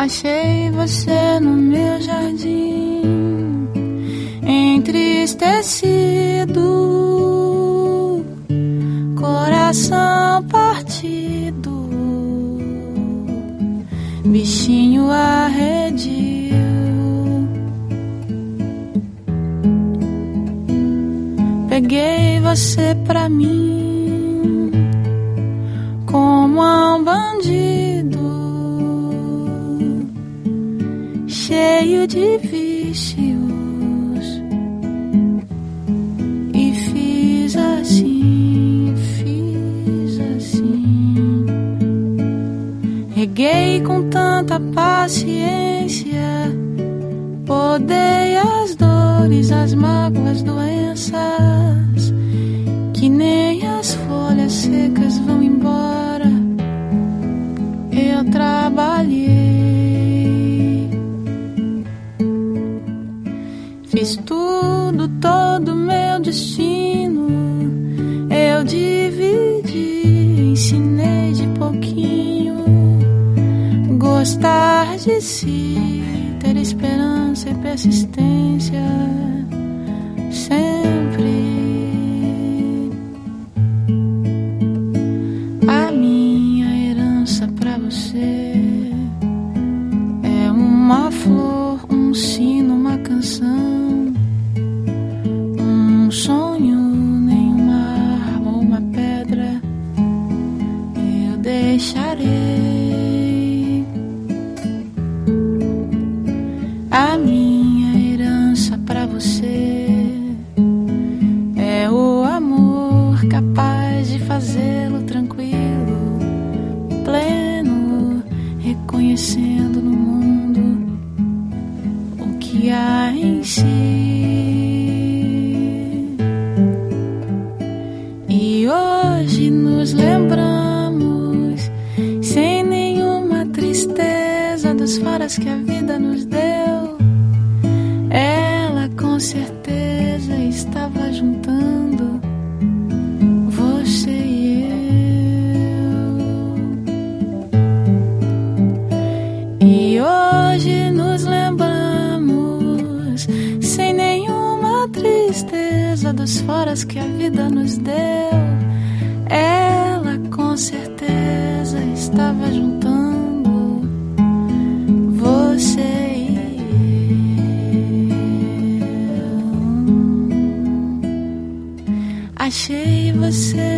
Achei você no meu jardim, entristecido, coração partido, bichinho arredio. Peguei você pra mim como a um bandido, cheio de vícios, e fiz assim, reguei com tanta paciência, podei as dores, as mágoas, doenças, que nem as folhas secas vão embora. Eu trabalhei, fiz tudo, todo meu destino, eu dividi, ensinei de pouquinho, gostar de si, ter esperança e persistência, sempre. A minha herança pra você é uma flor, um sino, uma canção, um sonho, nenhuma arma ou uma pedra eu deixarei. A minha herança pra você é o amor capaz de fazê-lo tranquilo, pleno, reconhecendo no mundo o que há em si. E hoje nos lembramos, sem nenhuma tristeza, dos faras que a vida nos deu. Ela com certeza estava juntando você e eu. E hoje nos lembramos, sem nenhuma tristeza, dos foras que a vida nos deu. Ela com certeza estava juntando você e eu. Achei você